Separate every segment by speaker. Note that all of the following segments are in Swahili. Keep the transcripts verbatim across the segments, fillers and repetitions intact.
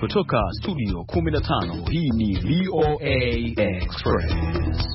Speaker 1: Kutoka studio kumi na tano, hii ni V O A Express.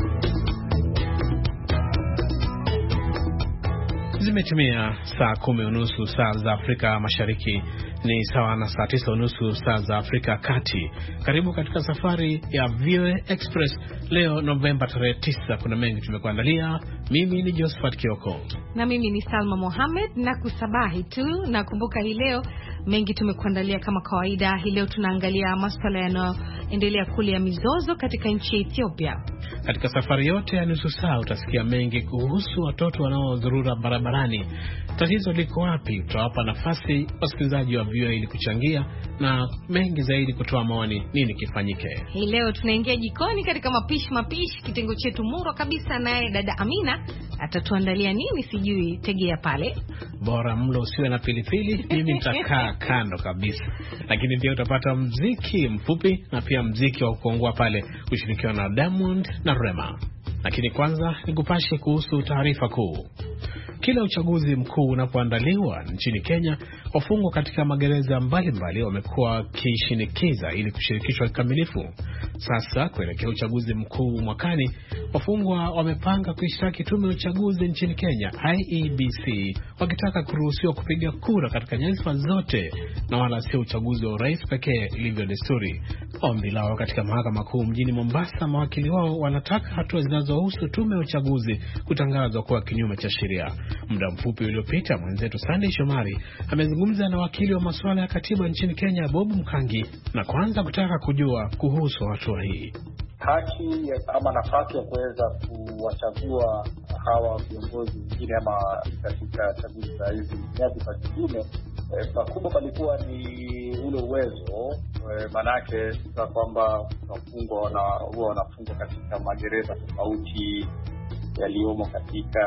Speaker 2: Zimetimia saa kumi unusu saa za Afrika Mashariki, ni sawa na saa tisa unusu saa za Afrika Kati. Karibu katika safari ya V O A Express leo Novemba tarehe tisa. Kuna mengi tumekuandalia. Mimi ni Josephat Kioko
Speaker 3: na mimi ni Salma Mohamed, na kusabahi tu na kumbuka hii leo mengi tumekuandalia kama kawaida. Hii leo tunaangalia masuala yanayoendelea kule ya mizozo katika nchi ya Ethiopia.
Speaker 2: Katika safari yote ya nusu saa utasikia mengi kuhusu watoto wanaozurura barabarani. Tatizo liko wapi? Tutawapa nafasi wasikilizaji wa V O A ili kuchangia na mengi zaidi kutoa maoni, nini kifanyike.
Speaker 3: Hii leo tunaingia jikoni katika mapishi mapishi, kitengo chetu murwa kabisa, naye dada Amina atatuandalia nini sijui, tegea pale.
Speaker 2: Bora mlo usiwe na pilipili, mimi nitakaa kando kabisa. Lakini ndio utapata mziki mfupi na pia mziki wa kuongua pale kushirikiana na Diamond na Rema. Lakini kwanza nikupashe kuhusu taarifa kuu. Kila uchaguzi mkuu unapoandaliwa nchini Kenya, wafungwa katika magereza mbalimbali wamekuwa wakishinikiza ili kushirikishwa kikamilifu. Sasa kuelekea uchaguzi mkuu mwakani, wafungwa wamepanga kuishtaki tume ya uchaguzi nchini Kenya I E B C, wakitaka kuruhusiwa kupiga kura katika nyadhifa zote na wala sio uchaguzi wa urais pekee ilivyo desturi. Ombi lao katika mahakama kuu mjini Mombasa, mawakili wao wanataka hatua zinazohusu tume ya uchaguzi kutangazwa kuwa kinyume cha sheria. Muda mfupi uliopita mwenzetu Sunday Shomari amezungumza na wakili wa masuala ya katiba nchini Kenya Bob Mkangi, na kwanza kutaka kujua kuhusu hatua hii.
Speaker 4: Haki ama nafasi ya kuweza kuwachagua hawa viongozi wengine ama katika chaguzi za hizi nyadhifa zingine, e, pakubwa palikuwa ni ule uwezo, e, manake kwa kwamba wafungwa wana, huwa wanafungwa katika magereza tofauti yaliyomo katika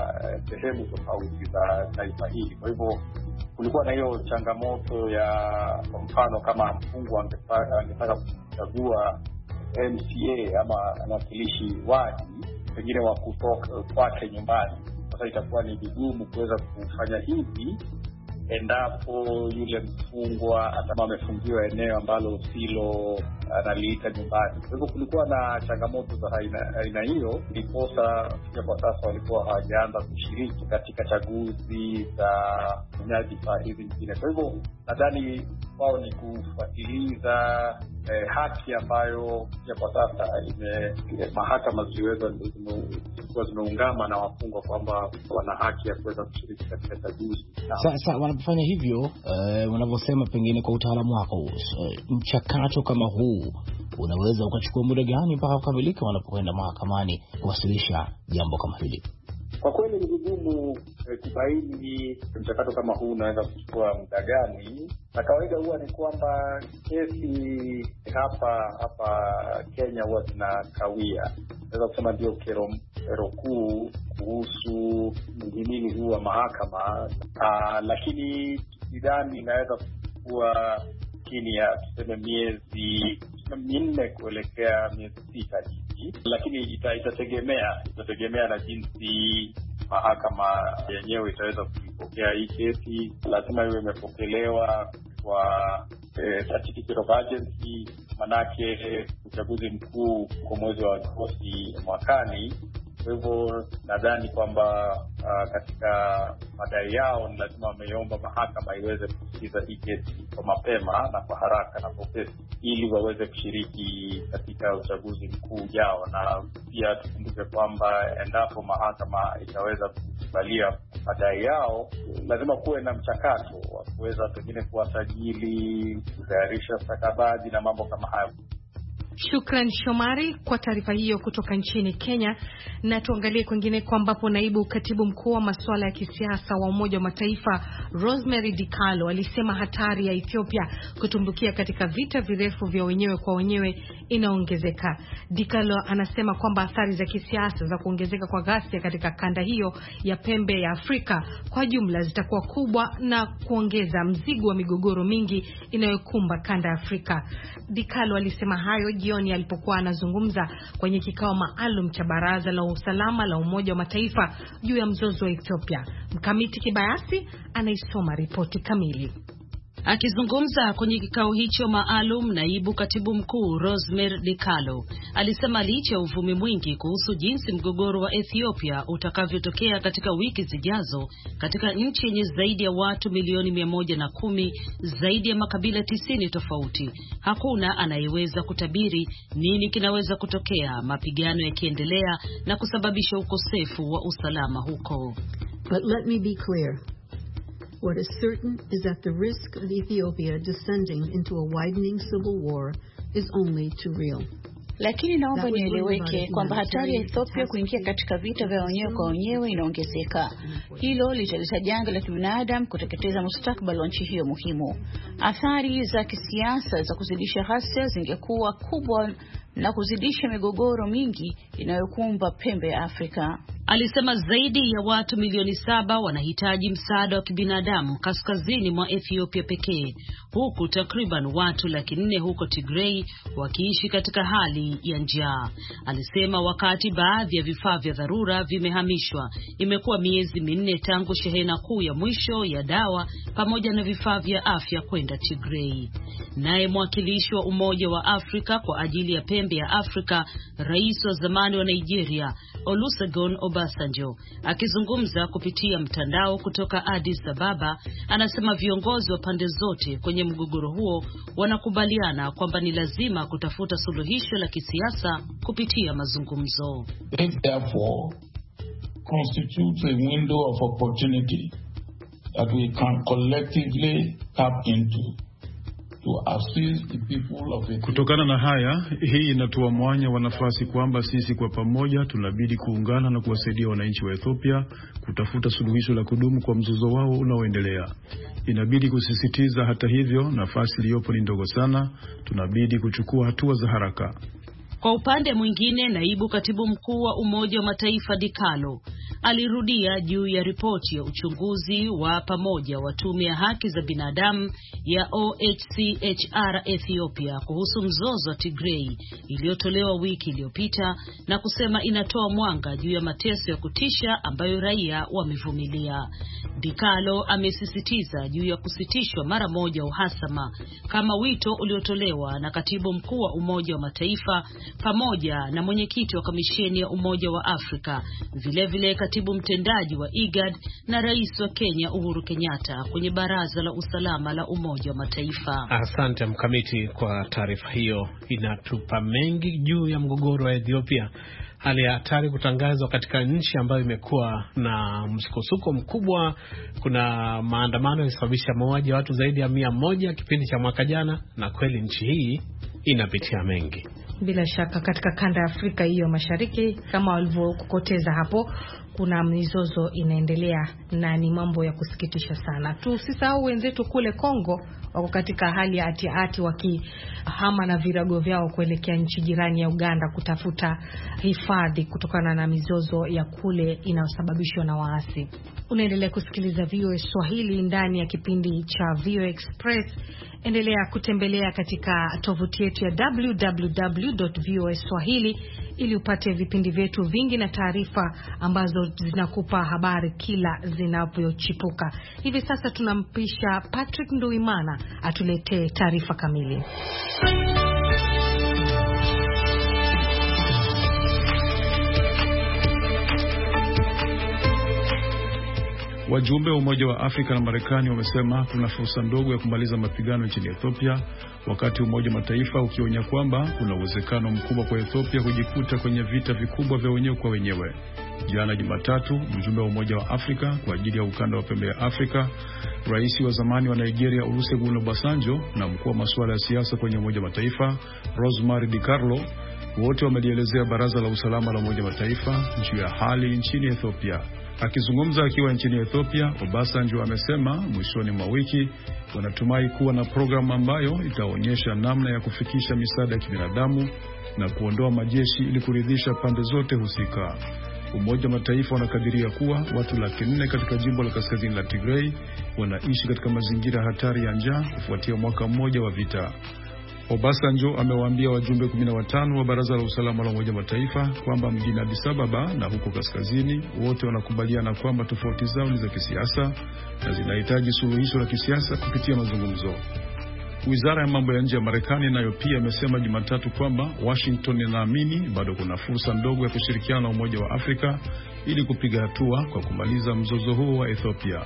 Speaker 4: sehemu tofauti za taifa hili. Kwa hivyo kulikuwa na hiyo changamoto ya, kwa mfano kama mfungwa angetaka kuchagua M C A ama mwakilishi wadi pengine wa kutoka kwake nyumbani, sasa itakuwa ni vigumu kuweza kufanya hivi endapo yule mfungwa atama amefungiwa eneo ambalo silo analiita nyumbani. Kwa hivyo kulikuwa na changamoto za aina, aina hiyo, ndiposa kwa sasa walikuwa hawajaanza kushiriki katika chaguzi za nyadhifa hizi nyingine. Kwa hivyo nadhani wao ni kufuatiliza eh, haki ambayo kwa sasa ime mahakama ziweza zilikuwa zimeungama na wafungwa kwamba wana haki ya kuweza kushiriki katika chaguzi.
Speaker 5: Sasa wanapofanya hivyo, uh, wanavyosema pengine kwa utaalamu wako, uh, mchakato kama huu unaweza ukachukua muda gani mpaka kukamilika wanapokwenda mahakamani kuwasilisha jambo kama hili?
Speaker 4: Kwa kweli ni vigumu eh, kubaini mchakato kama huu unaweza kuchukua muda gani. Na kawaida huwa ni kwamba kesi hapa hapa Kenya huwa zinakawia. Naweza kusema ndio kero, kero kuu kuhusu mhimili huu wa mahakama. Aa, lakini sidhani inaweza kuwa chini ya tuseme miezi minne kuelekea miezi sita hivi, lakini ita, itategemea itategemea na jinsi mahakama yenyewe itaweza kupokea hii kesi. Lazima iwe imepokelewa kwa eh, certificate of urgency, manake uchaguzi mkuu kwa mwezi wa Agosti mwakani. Kwa hivyo nadhani kwamba uh, katika madai yao ni lazima wameomba mahakama iweze kusikiza hii kesi kwa mapema na kwa haraka na popesi, ili waweze kushiriki katika uchaguzi mkuu ujao. Na pia tukumbuke kwamba endapo mahakama itaweza kukubalia madai yao, lazima kuwe na mchakato wa kuweza pengine kuwasajili, kutayarisha stakabadhi na mambo kama hayo.
Speaker 3: Shukran Shomari kwa taarifa hiyo kutoka nchini Kenya. Na tuangalie kwingine kwambapo naibu katibu mkuu wa masuala ya kisiasa wa Umoja wa Mataifa Rosemary DiCarlo alisema hatari ya Ethiopia kutumbukia katika vita virefu vya wenyewe kwa wenyewe inaongezeka. DiCarlo anasema kwamba athari za kisiasa za kuongezeka kwa ghasia katika kanda hiyo ya pembe ya Afrika kwa jumla zitakuwa kubwa na kuongeza mzigo wa migogoro mingi inayokumba kanda ya Afrika. DiCarlo alisema hayo jioni alipokuwa anazungumza kwenye kikao maalum cha Baraza la Usalama la Umoja wa Mataifa juu ya mzozo wa Ethiopia. Mkamiti Kibayasi anaisoma ripoti kamili.
Speaker 6: Akizungumza kwenye kikao hicho maalum, naibu katibu mkuu Rosemary DiCarlo alisema licha ya uvumi mwingi kuhusu jinsi mgogoro wa Ethiopia utakavyotokea katika wiki zijazo katika nchi yenye zaidi ya watu milioni mia moja na kumi, zaidi ya makabila tisini tofauti, hakuna anayeweza kutabiri nini kinaweza kutokea, mapigano yakiendelea na kusababisha ukosefu wa usalama huko.
Speaker 7: But let me be clear. What is certain is that the risk of Ethiopia descending into a widening civil war is only too real.
Speaker 8: Lakini naomba nieleweke kwamba hatari ya Ethiopia kuingia katika vita vya wenyewe kwa wenyewe inaongezeka. Hilo litaleta janga la kibinadamu, kuteketeza mustakabali wa nchi hiyo muhimu. Athari za kisiasa za kuzidisha ghasia zingekuwa kubwa na kuzidisha migogoro mingi inayokumba pembe ya Afrika.
Speaker 6: Alisema zaidi ya watu milioni saba wanahitaji msaada wa kibinadamu kaskazini mwa Ethiopia pekee, huku takriban watu laki nne huko Tigray wakiishi katika hali ya njaa. Alisema wakati baadhi ya vifaa vya dharura vimehamishwa, imekuwa miezi minne tangu shehena kuu ya mwisho ya dawa pamoja na vifaa vya afya kwenda Tigray. Naye mwakilishi wa Umoja wa Afrika kwa ajili ya pembe ya Afrika, rais wa zamani wa Nigeria Olusegun Obasanjo, akizungumza kupitia mtandao kutoka Addis Ababa, anasema viongozi wa pande zote kwenye mgogoro huo wanakubaliana kwamba ni lazima kutafuta suluhisho la kisiasa kupitia mazungumzo.
Speaker 9: It therefore constitutes a window of opportunity that we can collectively tap into.
Speaker 10: Kutokana na haya, hii inatoa mwanya wa nafasi kwamba sisi kwa pamoja tunabidi kuungana na kuwasaidia wananchi wa Ethiopia kutafuta suluhisho la kudumu kwa mzozo wao unaoendelea. Inabidi kusisitiza hata hivyo, nafasi iliyopo ni ndogo sana, tunabidi kuchukua hatua za haraka.
Speaker 6: Kwa upande mwingine, naibu katibu mkuu wa Umoja wa Mataifa DiCarlo alirudia juu ya ripoti ya uchunguzi wa pamoja wa tume ya haki za binadamu ya O H C H R Ethiopia kuhusu mzozo wa Tigray iliyotolewa wiki iliyopita, na kusema inatoa mwanga juu ya mateso ya kutisha ambayo raia wamevumilia. DiCarlo amesisitiza juu ya kusitishwa mara moja uhasama kama wito uliotolewa na katibu mkuu wa Umoja wa Mataifa pamoja na mwenyekiti wa kamisheni ya Umoja wa Afrika, vile vile katibu mtendaji wa IGAD na rais wa Kenya Uhuru Kenyatta kwenye Baraza la Usalama la Umoja wa Mataifa.
Speaker 2: Asante Mkamiti kwa taarifa hiyo, inatupa mengi juu ya mgogoro wa Ethiopia. Hali ya hatari kutangazwa katika nchi ambayo imekuwa na msukosuko mkubwa. Kuna maandamano yalisababisha mauaji ya watu zaidi ya mia moja kipindi cha mwaka jana, na kweli nchi hii inapitia mengi.
Speaker 3: Bila shaka katika kanda ya Afrika hiyo Mashariki, kama walivyokokoteza hapo, kuna mizozo inaendelea na ni mambo ya kusikitisha sana. Tusisahau wenzetu kule Kongo wako katika hali ya ati-ati wakihama na virago vyao kuelekea nchi jirani ya Uganda kutafuta hifadhi kutokana na mizozo ya kule inayosababishwa na waasi. Unaendelea kusikiliza V O A Swahili ndani ya kipindi cha V O A Express. Endelea kutembelea katika tovuti yetu ya w w w dot voa swahili ili upate vipindi vyetu vingi na taarifa ambazo zinakupa habari kila zinapochipuka. Hivi sasa tunampisha Patrick Nduimana atuletee taarifa kamili.
Speaker 10: Wajumbe wa Umoja wa Afrika na Marekani wamesema kuna fursa ndogo ya kumaliza mapigano nchini Ethiopia, wakati Umoja wa Mataifa ukionya kwamba kuna uwezekano mkubwa kwa Ethiopia kujikuta kwenye vita vikubwa vya wenyewe kwa wenyewe. Jana Jumatatu, mjumbe wa Umoja wa Afrika kwa ajili ya ukanda wa pembe ya Afrika, rais wa zamani wa Nigeria Olusegun Obasanjo na mkuu wa masuala ya siasa kwenye Umoja wa Mataifa Rosemary DiCarlo wote wamelielezea Baraza la Usalama la Umoja wa Mataifa juu ya hali nchini Ethiopia. Akizungumza akiwa nchini Ethiopia, Obasanjo amesema mwishoni mwa wiki wanatumai kuwa na programu ambayo itaonyesha namna ya kufikisha misaada ya kibinadamu na kuondoa majeshi ili kuridhisha pande zote husika. Umoja wa Mataifa wanakadiria kuwa watu laki nne katika jimbo la kaskazini la Tigray wanaishi katika mazingira hatari ya njaa kufuatia mwaka mmoja wa vita. Obasanjo amewaambia wajumbe kumi na watano wa Baraza la Usalama la Umoja wa Mataifa kwamba mjini Addis Ababa na huko kaskazini wote wanakubaliana kwamba tofauti zao ni za kisiasa na zinahitaji suluhisho la kisiasa kupitia mazungumzo. Wizara ya mambo ya nje ya Marekani nayo pia imesema Jumatatu kwamba Washington inaamini bado kuna fursa ndogo ya kushirikiana na Umoja wa Afrika ili kupiga hatua kwa kumaliza mzozo huo wa Ethiopia.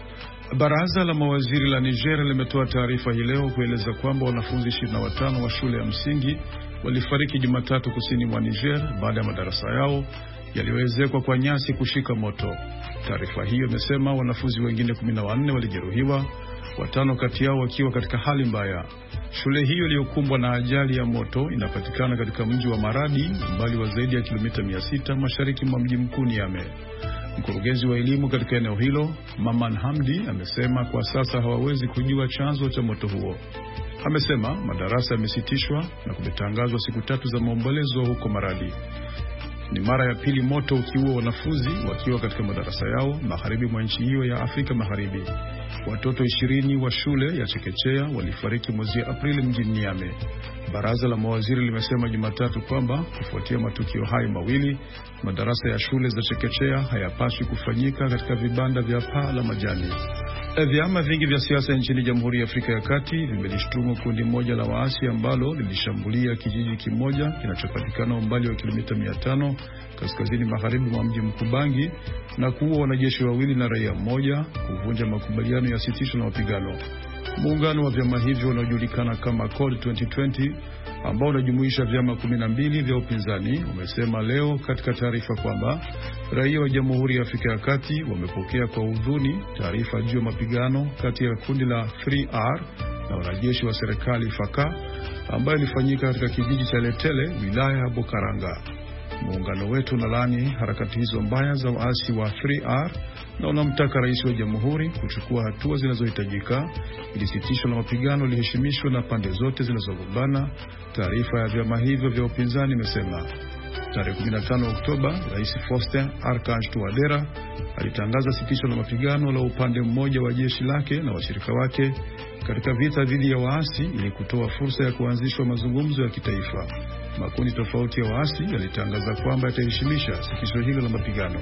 Speaker 10: Baraza la mawaziri la Niger limetoa taarifa hii leo kueleza kwamba wanafunzi ishirini na watano wa shule ya msingi walifariki Jumatatu kusini mwa Niger baada ya madarasa yao yaliyoezekwa kwa nyasi kushika moto. Taarifa hiyo imesema wanafunzi wengine kumi na wanne walijeruhiwa, watano kati yao wakiwa katika hali mbaya. Shule hiyo iliyokumbwa na ajali ya moto inapatikana katika mji wa Maradi, umbali wa zaidi ya kilomita mia sita mashariki mwa mji mkuu Niamey. Mkurugenzi wa elimu katika eneo hilo, Maman Hamdi, amesema kwa sasa hawawezi kujua chanzo cha moto huo. Amesema madarasa yamesitishwa na kumetangazwa siku tatu za maombolezo huko Maradi. Ni mara ya pili moto ukiua wanafunzi wakiwa katika madarasa yao magharibi mwa nchi hiyo ya Afrika Magharibi. Watoto ishirini wa shule ya chekechea walifariki mwezi Aprili mjini Niamey. Baraza la mawaziri limesema Jumatatu kwamba kufuatia matukio hayo mawili, madarasa ya shule za chekechea hayapaswi kufanyika katika vibanda vya paa la majani. Vyama vingi vya siasa nchini Jamhuri ya Afrika ya Kati vimelishtumu kundi moja la waasi ambalo lilishambulia kijiji kimoja kinachopatikana umbali wa kilomita mia tano kaskazini magharibi mwa mji mkuu Bangi na kuua wanajeshi wawili na raia mmoja, kuvunja makubaliano ya sitisho la mapigano. Muungano wa vyama hivyo unaojulikana kama Code twenty twenty ambao unajumuisha vyama kumi na mbili vya upinzani umesema leo katika taarifa kwamba raia wa Jamhuri ya Afrika ya Kati wamepokea kwa huzuni taarifa juu ya mapigano kati ya kundi la three R na wanajeshi wa serikali Faka ambayo ilifanyika katika kijiji cha Letele, wilaya ya Bokaranga. Muungano wetu unalaani harakati hizo mbaya za waasi wa three R na unamtaka rais wa jamhuri kuchukua hatua zinazohitajika ili sitisho la mapigano liheshimishwe na pande zote zinazogombana, taarifa ya vyama hivyo vya upinzani imesema. Tarehe kumi na tano Oktoba, Rais Faustin Archange Touadera alitangaza sitisho la mapigano la upande mmoja wa jeshi lake na washirika wake katika vita dhidi ya waasi ili kutoa fursa ya kuanzishwa mazungumzo ya kitaifa. Makundi tofauti ya waasi yalitangaza kwamba yataheshimisha sitisho hilo la mapigano.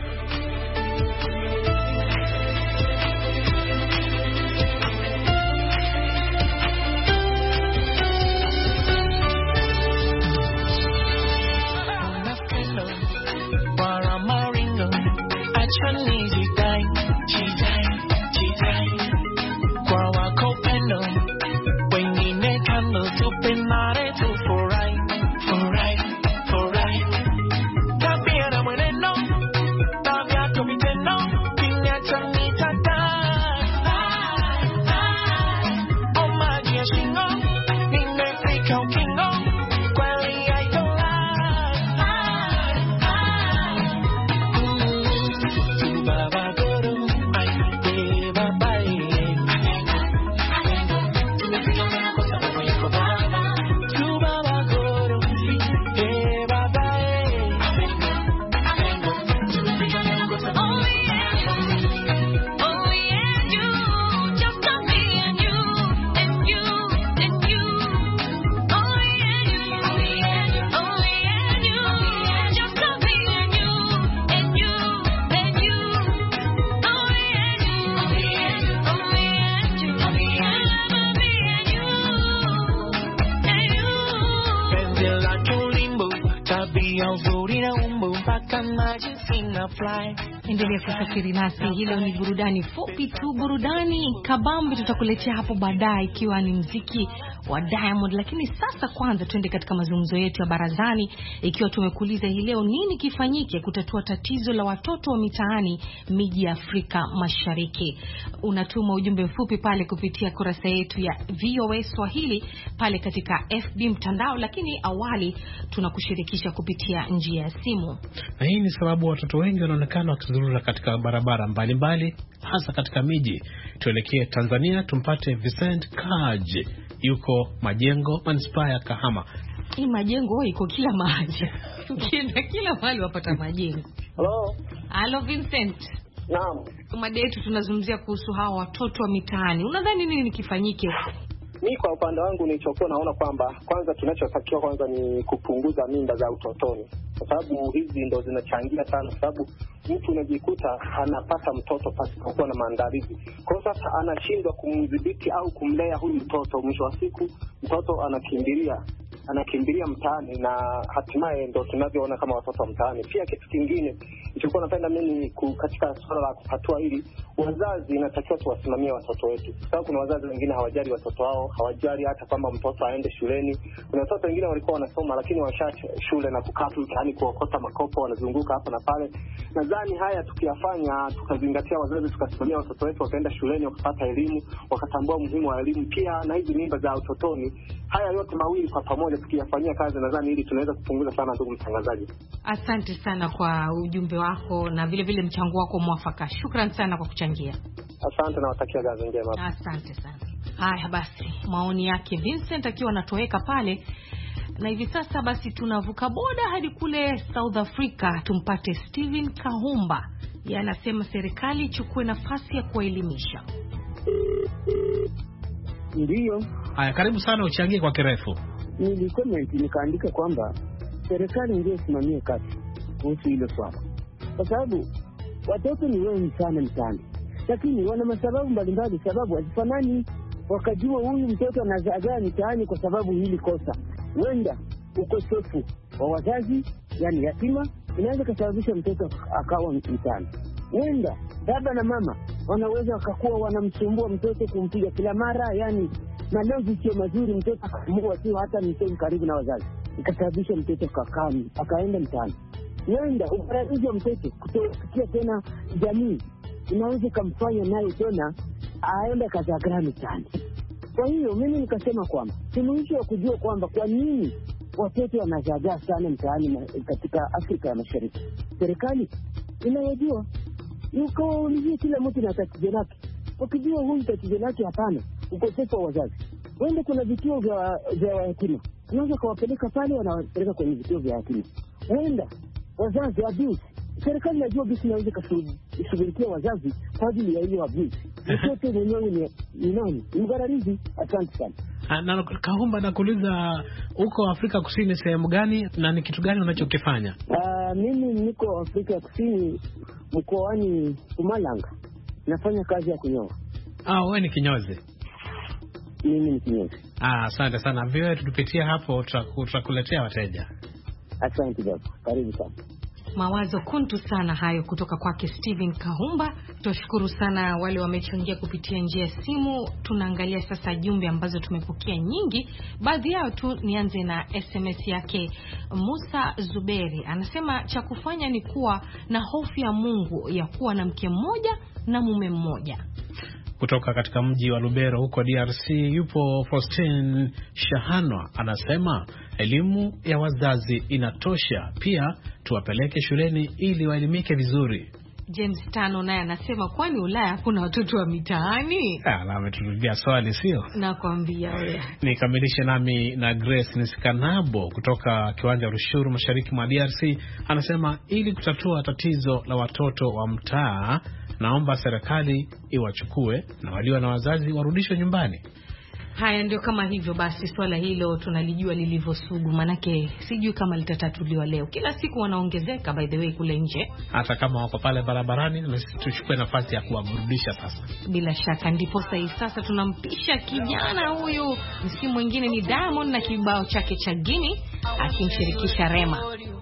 Speaker 3: Endelea kusafiri nasi, hilo ni burudani fupi tu, burudani kabambe tutakuletea hapo baadaye ikiwa ni muziki wa Diamond. Lakini sasa kwanza tuende katika mazungumzo yetu ya barazani, ikiwa tumekuuliza hii leo nini kifanyike kutatua tatizo la watoto wa mitaani miji ya Afrika Mashariki. Unatuma ujumbe mfupi pale kupitia kurasa yetu ya V O A Swahili pale katika F B mtandao, lakini awali tunakushirikisha kupitia njia ya simu.
Speaker 2: Na hii ni sababu watoto wengi wanaonekana wakizurura katika barabara mbalimbali hasa katika miji. Tuelekee Tanzania tumpate Vincent Kaji, yuko Majengo, manispaa ya Kahama.
Speaker 3: Hii Majengo iko kila mahali. Ukienda kila mahali wapata Majengo.
Speaker 11: Hello.
Speaker 3: Hello Vincent.
Speaker 11: Naam.
Speaker 3: Mada yetu tunazungumzia kuhusu hawa watoto wa mitaani. Unadhani nini kifanyike
Speaker 11: Mi kwa upande wangu nilichokuwa naona kwamba kwanza tunachotakiwa kwanza ni kupunguza mimba za utotoni, kwa sababu hizi ndo zinachangia sana, kwa sababu mtu unajikuta anapata mtoto pasipokuwa na maandalizi. Kwa sasa anashindwa kumdhibiti au kumlea huyu mtoto, mwisho wa siku mtoto anakimbilia anakimbilia mtaani na hatimaye ndo tunavyoona kama watoto mtaani. Pia kitu kingine nilichokuwa napenda mimi katika swala la kupatua hili, wazazi inatakiwa tuwasimamie watoto wetu, sababu kuna wazazi wengine hawajali watoto wao, hawajali hata kama mtoto aende shuleni. Kuna watoto wengine walikuwa wanasoma lakini washaacha shule na kukaa tu mtaani kuokota makopo, wanazunguka hapa na pale. Nadhani haya tukiyafanya, tukazingatia wazazi, tukasimamia watoto wetu wakaenda shuleni wakapata elimu, wakatambua umuhimu wa elimu, pia na hizi mimba za utotoni, haya yote mawili kwa pamoja tukiyafanyia kazi, nadhani hili tunaweza kupunguza sana. Ndugu mtangazaji,
Speaker 3: asante sana kwa ujumbe wako na vile vile mchango wako mwafaka. Shukran sana kwa kuchangia.
Speaker 11: Asante na watakia kazi njema.
Speaker 3: Asante sana. Haya basi, maoni yake Vincent akiwa anatoweka pale. Na hivi sasa basi tunavuka boda hadi kule South Africa tumpate Steven Kahumba. Yeye anasema serikali ichukue nafasi ya kuelimisha.
Speaker 12: Ndio.
Speaker 2: Haya, karibu sana uchangie kwa kirefu.
Speaker 12: Nilikomenti nikaandika kwamba serikali ndio isimamie kazi kuhusu hilo swala, kwa sababu watoto ni wengi sana mtaani, lakini wana masababu mbalimbali, sababu hazifanani. Wakajua huyu mtoto anazagaa mtaani kwa sababu hili kosa, wenda ukosefu wa wazazi, yani yatima, inaweza kusababisha mtoto akawa mtaani. Wenda baba na mama wanaweza wakakuwa wanamsumbua mtoto, kumpiga kila mara, yani malezi sio mazuri, mtoto akamua tu hata mtoto karibu na wazazi, ikasababisha mtoto kakami akaenda mtaani. Wenda ubaraizi wa mtoto kutofikia tena jamii, inaweza kumfanya naye tena aende kazagra mtaani. Kwa hiyo mimi nikasema kwamba suluhisho ya kujua kwamba kwa nini watoto wanazagaa sana mtaani katika Afrika ya Mashariki, serikali inayojua ukawaulizia kila mtu na tatizo lake. Ukijua huyu tatizo lake hapana, ukosefu wa wazazi, wende kuna vituo vya vya yatima, unaweza kuwapeleka pale, wanawapeleka kwenye vituo vya yatima. Wenda wazazi abuse, serikali inajua bisi inaweza kushughulikia wazazi kwa ajili ya hiyo abuse. Mtoto mwenyewe ni ni nani? Mgararizi. Asante sana.
Speaker 2: Na Kahumba, nakuuliza uko Afrika Kusini sehemu gani na ni kitu gani unachokifanya?
Speaker 12: Uh, mimi niko Afrika Kusini mkoani Mpumalanga. Nafanya kazi ya kunyoa.
Speaker 2: Ah, wewe ni kinyozi?
Speaker 12: Mimi ni kinyozi.
Speaker 2: Ah, asante sana. Vile tutupitia hapo tutakuletea wateja.
Speaker 12: Asante baba. Karibu sana.
Speaker 3: Mawazo kuntu sana hayo kutoka kwake Steven Kahumba. Tunashukuru sana wale wamechangia kupitia njia ya simu. Tunaangalia sasa jumbe ambazo tumepokea nyingi. Baadhi yao tu nianze na S M S yake Musa Zuberi. Anasema cha kufanya ni kuwa na hofu ya Mungu ya kuwa na mke mmoja na mume mmoja.
Speaker 2: Kutoka katika mji wa Lubero huko D R C yupo Faustin Shahanwa, anasema elimu ya wazazi inatosha, pia tuwapeleke shuleni ili waelimike vizuri.
Speaker 3: James Tano naye anasema kwani Ulaya kuna watoto wa mitaani?
Speaker 2: Ah, na ameturudia swali sio?
Speaker 3: Nakwambia wewe.
Speaker 2: Nikamilishe nami na Grace Nisikanabo kutoka kiwanja Rushuru mashariki mwa D R C, anasema ili kutatua tatizo la watoto wa mtaa, naomba serikali iwachukue na walio na wazazi warudishwe nyumbani.
Speaker 3: Haya, ndio kama hivyo basi swala hilo tunalijua lilivyosugu, manake sijui kama litatatuliwa leo. Kila siku wanaongezeka by the way kule nje.
Speaker 2: Hata kama wako pale barabarani, na sisi tuchukue nafasi ya kuwaburudisha sasa.
Speaker 3: Bila shaka ndipo sasa sasa tunampisha kijana huyu, si mwingine ni Diamond na kibao chake cha Gini akimshirikisha Rema.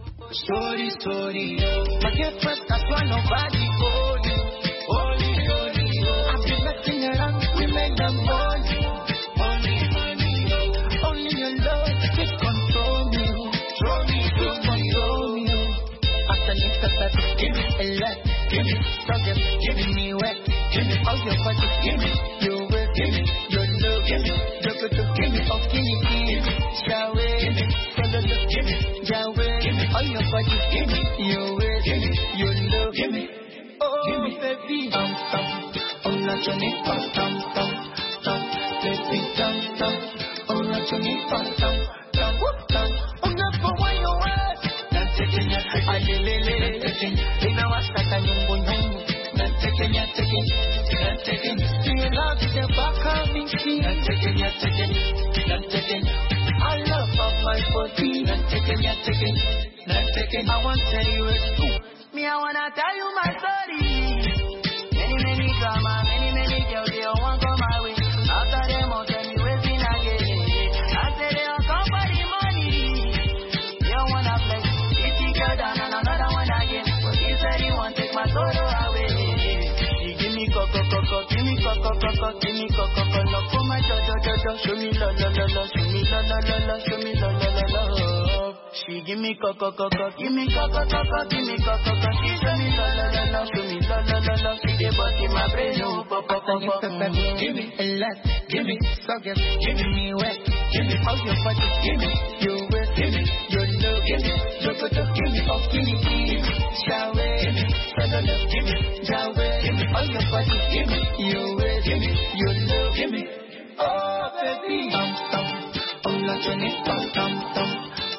Speaker 13: Story story my girlfriend that's why nobody hold you. Only only I've been messing around with men and money. Only only only your love can control me. Control me, control me. After you start give me a lot, give me struggle, give me wet, give me all your body, give me your way, give me your love, give me look at you, give me all give me shower, give me follow the give me Yahweh, give me all your body, give me your way, give me your love, give me oh give me baby, tam tam, oh la choni tam tam tam tam, baby tam tam, oh la choni tam tam tam tam, oh na for why you want, na taking ya alelele, taking, ina wasaka nyungu nyungu, na taking ya taking, na taking, do you love the back of me? see. Not taking, not taking, not taking. I love of my body. Not taking, not taking, not taking. I want to tell you a truth. Me, I wanna tell you my story. Many, many drama, many, many girls, they all want come my way. After them, I'll tell me waiting again. I say they all come for the money. They all wanna flex. It's the girl down and another one again. But he said he won't take my sorrow away. He give me coco, coco, give me coco, coco, give me coco, coco. Love for my jo, jo, jo, jo. Show me love, love, love, love. Show me love, love, love, love. Show me love, love, love, love. She give me coco, coco, give me coco, coco, give me coco, coco. She show me love, love, love, love. Show me love, love, love, love. She dey bust in my brain, oh, pop, pop, pop, pop. Give me a lot, give me suckers, give me wet, give me all your body, give me your waist, give me your love, give me your photo, give me all, give me, give me shower, give me solo love, give me shower, give me all your body, give me your waist, give me your love, give me oh baby, um um, oh la Johnny, um um um.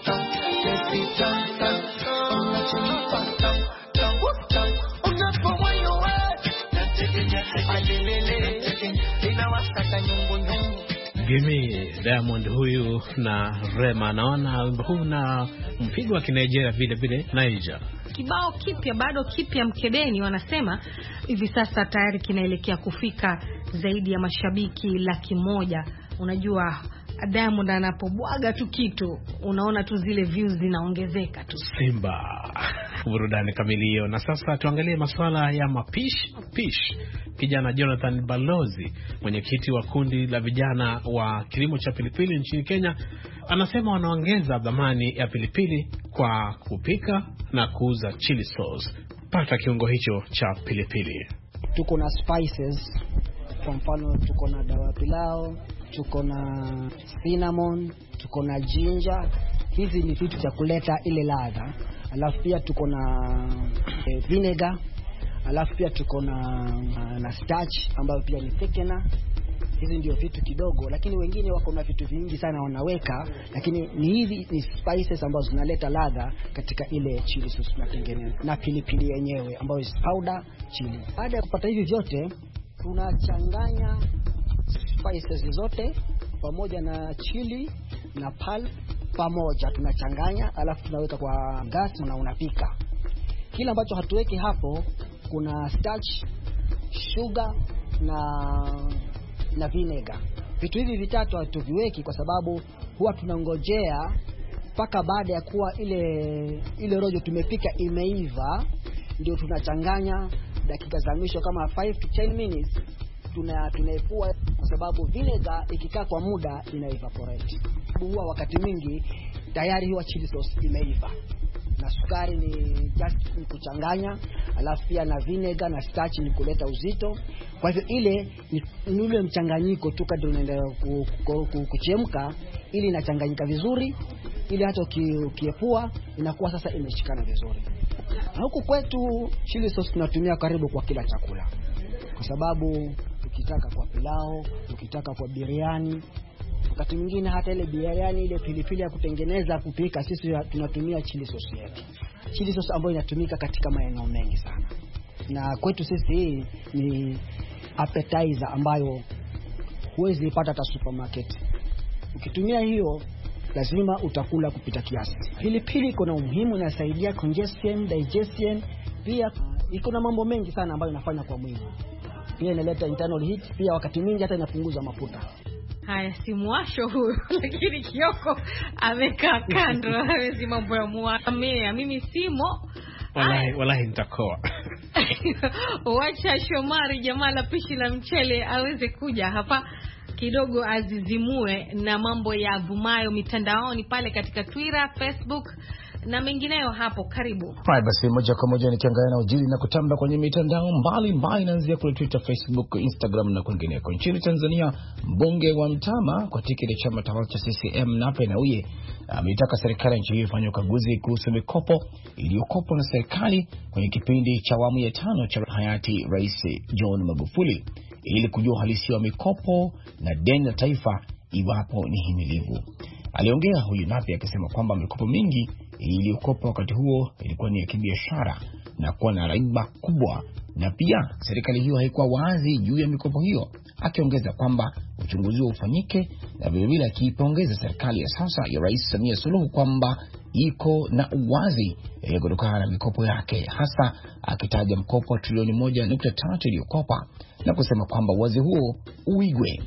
Speaker 2: Gimi Diamond huyu na Rema, naona wimbo huu na mpigo wa Kinigeria vile vile Niger.
Speaker 3: Kibao kipya bado kipya mkebeni, wanasema hivi sasa tayari kinaelekea kufika zaidi ya mashabiki laki moja. Unajua Diamond anapobwaga tu kitu unaona tu zile views zinaongezeka tu.
Speaker 2: Simba burudani kamili hiyo. Na sasa tuangalie masuala ya mapishi. Mapishi. Kijana Jonathan Balozi, mwenyekiti wa kundi la vijana wa kilimo cha pilipili nchini Kenya, anasema wanaongeza dhamani ya pilipili kwa kupika na kuuza chili sauce. Pata kiungo hicho cha pilipili.
Speaker 14: Tuko na spices, kwa mfano tuko na dawa pilau, tuko na cinnamon, tuko na ginger. Hizi ni vitu vya kuleta ile ladha. Alafu pia tuko na eh, vinegar. Alafu pia tuko na na starch ambayo pia ni thickener. Hizi ndio vitu kidogo, lakini wengine wako na vitu vingi sana wanaweka, lakini ni hizi ni spices ambazo zinaleta ladha katika ile chili sauce tunatengeneza, na pilipili yenyewe ambayo is powder chili. Baada ya kupata hivi vyote, tunachanganya spices zote pamoja na chili na pulp pamoja, tunachanganya alafu tunaweka kwa gas na unapika. Kile ambacho hatuweki hapo, kuna starch, sugar na na vinegar. Vitu hivi vitatu hatuviweki kwa sababu huwa tunangojea mpaka baada ya kuwa ile ile rojo tumepika imeiva, ndio tunachanganya dakika za mwisho kama five to ten minutes. Tuna tunaepua kwa sababu vinegar ikikaa kwa muda ina evaporate. Huwa wakati mwingi tayari huwa chili sauce imeiva. Na sukari ni just kuchanganya, alafu pia na vinegar na starch ni kuleta uzito. Kwa hivyo ile ni ule mchanganyiko tu kadri unaendelea kuchemka, ili inachanganyika vizuri, ili hata ukiepua inakuwa sasa imeshikana vizuri. Na huku kwetu chili sauce tunatumia karibu kwa kila chakula, kwa sababu ukitaka kwa pilau, ukitaka kwa biriani, wakati mwingine hata ile biriani ile pilipili ya kutengeneza kupika, sisi tunatumia chili sauce yetu. Chili sauce ambayo inatumika katika maeneo mengi sana. Na kwetu sisi hii ni appetizer ambayo huwezi ipata hata supermarket. Ukitumia hiyo lazima utakula kupita kiasi. Pilipili iko na umuhimu, inasaidia congestion, digestion, pia iko na mambo mengi sana ambayo inafanya kwa mwili. Pia inaleta internal heat, pia wakati mwingi hata inapunguza mafuta.
Speaker 3: Haya, si mwasho huyo, lakini Kioko amekaa kando. Hawezi mambo ya mwasho. Mimi simo.
Speaker 2: Wallahi, wallahi nitakoa.
Speaker 3: Wacha Shomari jamaa la pishi la mchele aweze kuja hapa kidogo azizimue na mambo ya vumayo mitandaoni pale katika Twitter, Facebook na mengineyo hapo. Karibu.
Speaker 5: Hai, basi moja kwa moja nikiangalia na ujili na kutamba kwenye mitandao mbali mbali, naanzia kule Twitter, Facebook, Instagram na kwingineko. Nchini Tanzania, mbunge wa Mtama kwa tiketi ya chama tawala cha C C M Nape Nnauye ameitaka serikali nchi hiyo ifanye ukaguzi kuhusu mikopo iliyokopwa na serikali kwenye kipindi cha awamu ya tano cha hayati Rais John Magufuli, ili kujua uhalisia wa mikopo na deni la taifa iwapo ni himilivu. Aliongea huyu Nape akisema kwamba mikopo mingi iliyokopa wakati huo ilikuwa ni ya kibiashara na kuwa na riba kubwa na pia serikali hiyo haikuwa wazi juu ya mikopo hiyo, akiongeza kwamba uchunguzi ufanyike, na vilevile akiipongeza serikali ya sasa ya Rais Samia Suluhu kwamba iko na uwazi e, kutokana na mikopo yake, hasa akitaja mkopo wa trilioni moja nukta tatu iliyokopa na kusema kwamba uwazi huo uigwe.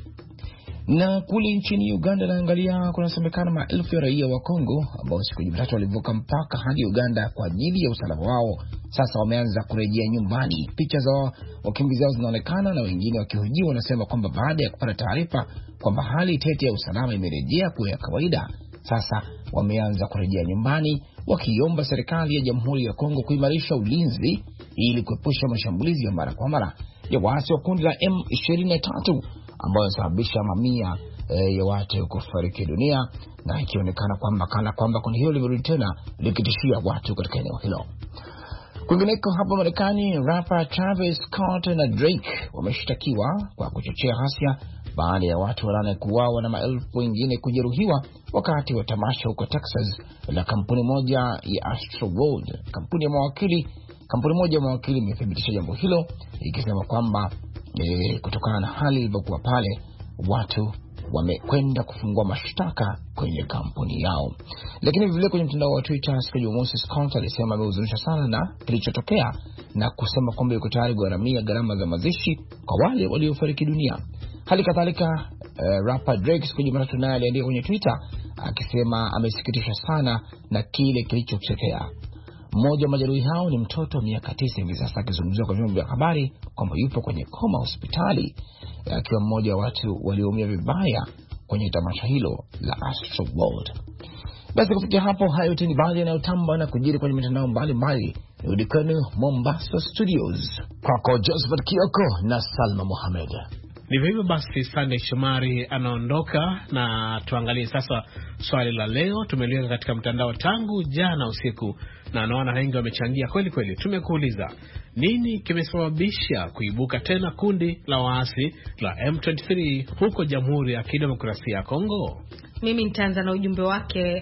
Speaker 5: Na kule nchini Uganda, naangalia kunasemekana maelfu ya raia wa Kongo ambao siku ya Jumatatu walivuka mpaka hadi Uganda kwa ajili ya usalama wao, sasa wameanza kurejea nyumbani. Picha za wakimbizi wao zinaonekana, na wengine wakihojiwa wanasema kwamba baada ya kupata taarifa kwamba hali tete ya usalama imerejea kuwa ya kawaida, sasa wameanza kurejea nyumbani, wakiomba serikali ya Jamhuri ya Kongo kuimarisha ulinzi ili kuepusha mashambulizi ya mara kwa mara ya waasi wa kundi la M ishirini na tatu ambao yanasababisha mamia e, ya watu kufariki dunia, na ikionekana kwamba kana kwamba kundi hilo limerudi tena likitishia watu katika eneo hilo. Kwingineko hapa Marekani, rapper Travis Scott na Drake wameshtakiwa kwa kuchochea ghasia baada ya watu wanane kuuawa na maelfu wengine kujeruhiwa wakati wa tamasha huko Texas la kampuni moja ya Astroworld. Kampuni ya mawakili kampuni moja ya mawakili imethibitisha jambo hilo, ikisema kwamba e, kutokana na hali ilivyokuwa pale, watu wamekwenda kufungua mashtaka kwenye kampuni yao. Lakini vile kwenye mtandao wa Twitter siku ya Jumamosi, Scott alisema amehuzunika sana na kilichotokea na kusema kwamba yuko tayari gharamia gharama za mazishi kwa wale waliofariki dunia. Hali kadhalika uh, rapper Drake siku ya Jumatatu naye aliandika kwenye Twitter akisema amesikitishwa sana na kile kilichotokea. Mmoja wa majeruhi hao ni mtoto miaka tisa hivi sasa, akizungumzia kwa vyombo vya habari kwamba yupo kwenye koma hospitali, akiwa mmoja wa watu walioumia vibaya kwenye tamasha hilo la Astroworld. Basi kufikia hapo, hayo tu ni baadhi yanayotamba na kujiri kwenye mitandao mbalimbali. Nirudi kwenu Mombasa Studios, kwako Josephat Kioko na Salma Mohamed.
Speaker 2: Ni hivyo basi, Sunday Shomari anaondoka, na tuangalie sasa swali la leo. Tumeliweka katika mtandao tangu jana usiku na naona wengi wamechangia kweli kweli. Tumekuuliza, nini kimesababisha kuibuka tena kundi la waasi la M ishirini na tatu huko Jamhuri ya Kidemokrasia ya Kongo?
Speaker 3: Mimi nitaanza na ujumbe wake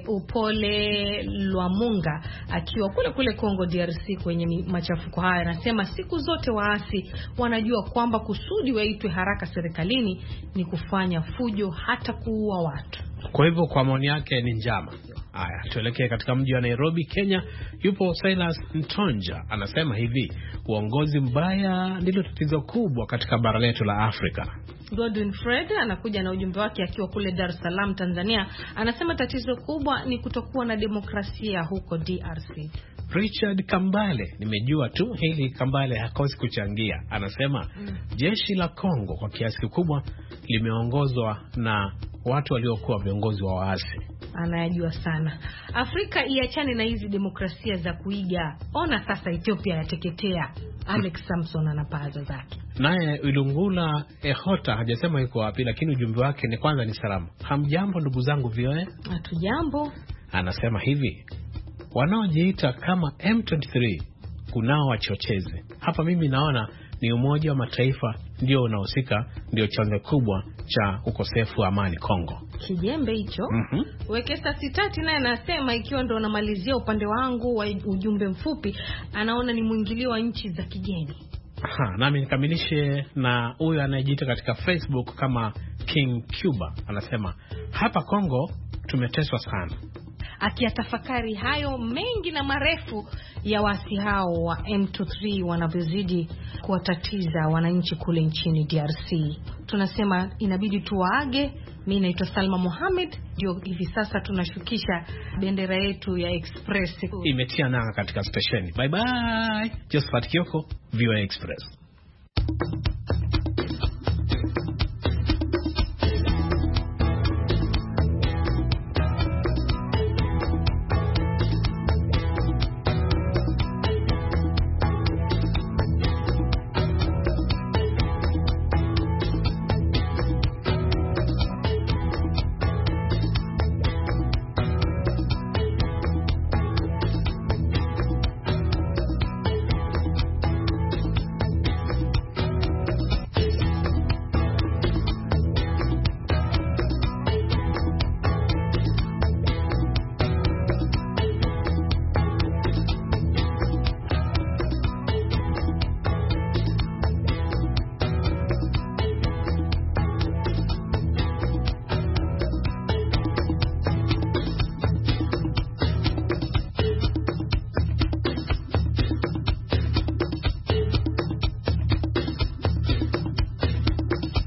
Speaker 3: Upole Lwamunga akiwa kule kule Kongo D R C kwenye machafuko haya. Anasema siku zote waasi wanajua kwamba kusudi waitwe haraka serikalini ni kufanya fujo, hata kuua watu.
Speaker 2: Kwa hivyo kwa maoni yake ni njama. Haya, tuelekee katika mji wa Nairobi, Kenya. Yupo Silas Ntonja, anasema hivi: uongozi mbaya ndilo tatizo kubwa katika bara letu la Afrika.
Speaker 3: Godwin Fred anakuja na ujumbe wake akiwa kule Dar es Salaam, Tanzania. Anasema tatizo kubwa ni kutokuwa na demokrasia huko D R C.
Speaker 2: Richard Kambale, nimejua tu hili Kambale hakosi kuchangia. Anasema mm. jeshi la Kongo kwa kiasi kikubwa limeongozwa na watu waliokuwa viongozi wa waasi.
Speaker 3: Anayajua sana. Afrika iachane na hizi demokrasia za kuiga. Ona sasa Ethiopia yateketea. Alex Samson anapaza zake.
Speaker 2: Naye Ilungula Ehota hajasema yuko wapi, lakini ujumbe wake ni kwanza ni salamu. Hamjambo ndugu zangu vioe?
Speaker 3: Hatujambo.
Speaker 2: Anasema hivi: wanaojiita kama M ishirini na tatu kunao wachochezi. Hapa mimi naona ni Umoja wa Mataifa ndio unahusika, ndio chanzo kubwa cha ukosefu wa amani Kongo.
Speaker 3: Kijembe hicho.
Speaker 2: Mhm.
Speaker 3: Wekesa Sitati naye anasema ikiwa ndo namalizia upande wangu wa ujumbe mfupi, anaona ni mwingilio wa nchi za kigeni.
Speaker 2: Aha, nami nikamilishe na huyu anayejiita katika Facebook kama King Cuba. Anasema hapa Kongo tumeteswa sana.
Speaker 3: Akiyatafakari hayo mengi na marefu ya wasi hao wa M ishirini na tatu wanavyozidi kuwatatiza wananchi kule nchini D R C. Tunasema inabidi tuwaage. Mimi naitwa Salma Mohamed, ndio hivi sasa tunashukisha bendera yetu ya Express.
Speaker 2: Imetia nanga katika stesheni. Bye bye. Josephat Kioko, V O A Express.